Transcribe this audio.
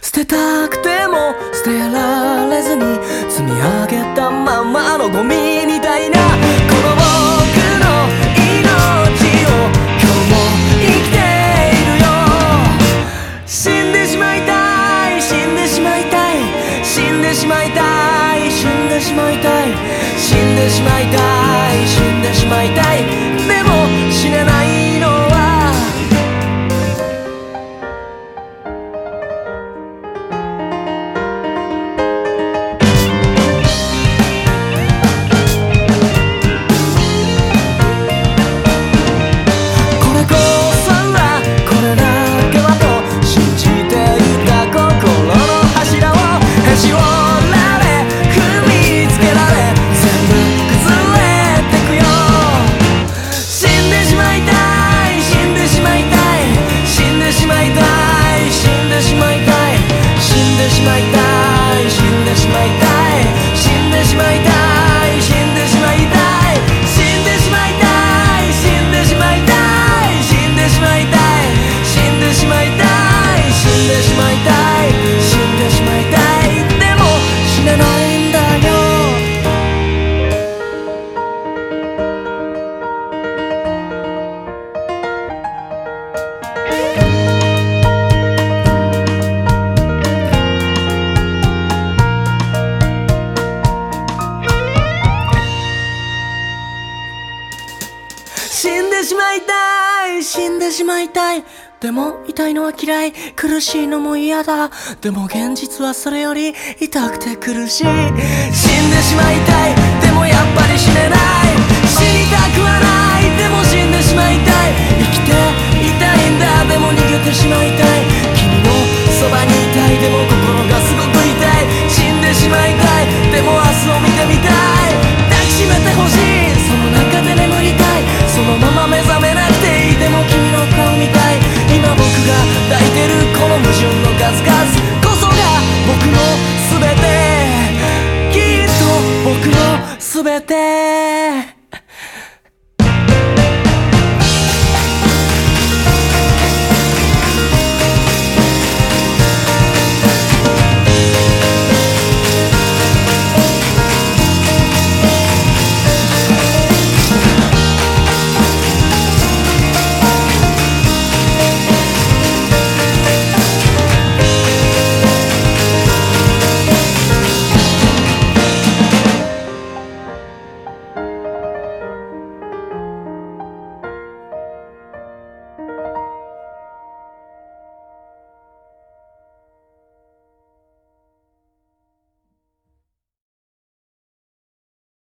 捨てたくても捨てられずに積み上げたままのゴミみたいなこの僕の命を今日も生きているよ。死んでしまいたい、死んでしまいたい、死んでしまいたい、死んでしまいたい、死んでしまいたい、死んでしまいたい。でも死ねないのは死んでしまいたい、死んでしまいたい。でも痛いのは嫌い、苦しいのも嫌だ。でも現実はそれより痛くて苦しい。死んでしまいたい、でもやっぱり死ねない。死にたくはない、でも死んでしまいたい。生きていたいんだ、でも逃げてしまいたい。君のそばにいたい、でも心がすごく痛い。死んでしまいたい、でも明日を見てみたい。抱きしめてほしい、その中で眠りたい。そのまま目覚めなくていい、でも君の顔見たい。今僕が抱いてるこの矛盾の数々こそが僕の全て、きっと僕の全て。